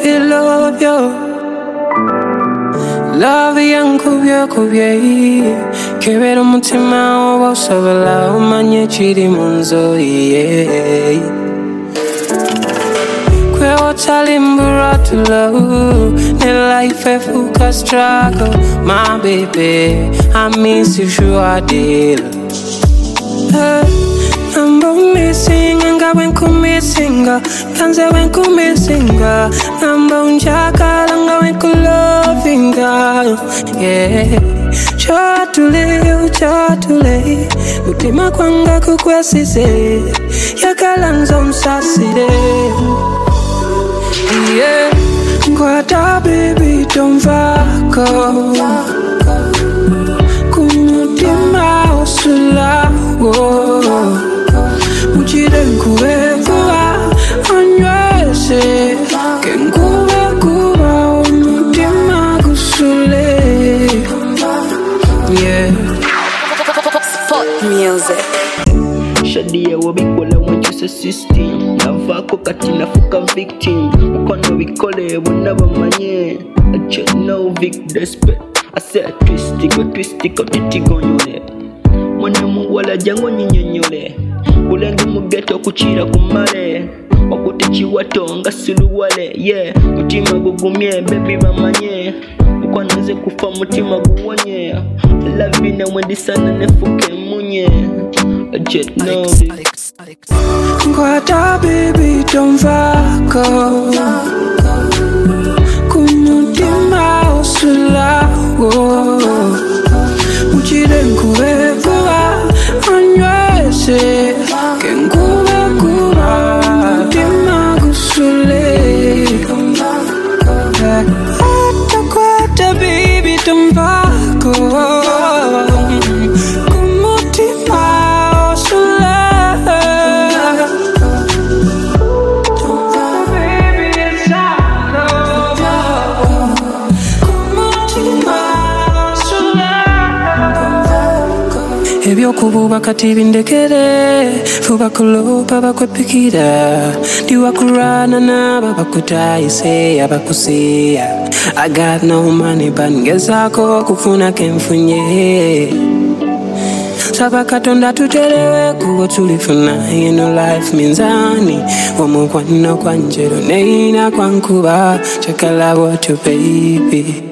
love you. Love yankubye kubye kebera umutima obosabala umanye kiri mu nzoyi kwe otalimbura to love ne life efuka struggle my baby I miss you sure I did Namba missing nga when kumissinga kanze when kumissinga namba unjaka nga when kulovinga yeah chatule mutima kwanga kukwesize yakalanza umsasire yeah ngwata baby tomvako kumutima osulawo Uchire nkuwekuwa anywese kenkuwekuwa umutima gusule yeah Spot music Shadia wabikola mwenjuse system Navako kati nafuka victim Ukono wikole wunaba manye I just know Vic desperate I said twistigo titigo nyole Mwene muwala jango nyinyonyole Ulenge mugeto kuchira kumale Wakutichi wato nga suluwale Yeah, mutima gugumye baby bamanye Ukwanze kufa mutima guwonye Love na wendi sana nefuke munye I just know this Ngwata baby tomvako kumutima osulawo Uchire nkuwekuwa anywese kenkuwekuwa umutima gusule Atakwata baby tomvako kumutima osulawo baby inside kumutima ebyokububa kati bindekere fuba kulopa bakwepikira ndiwakurana naba bakutayise abakusiya I got no money but ngezako kufuna kenfunye Saba katonda tutelewe kubo tulifuna ino life minzani Omukwano kwanjero neina kwankuba Chakala wato baby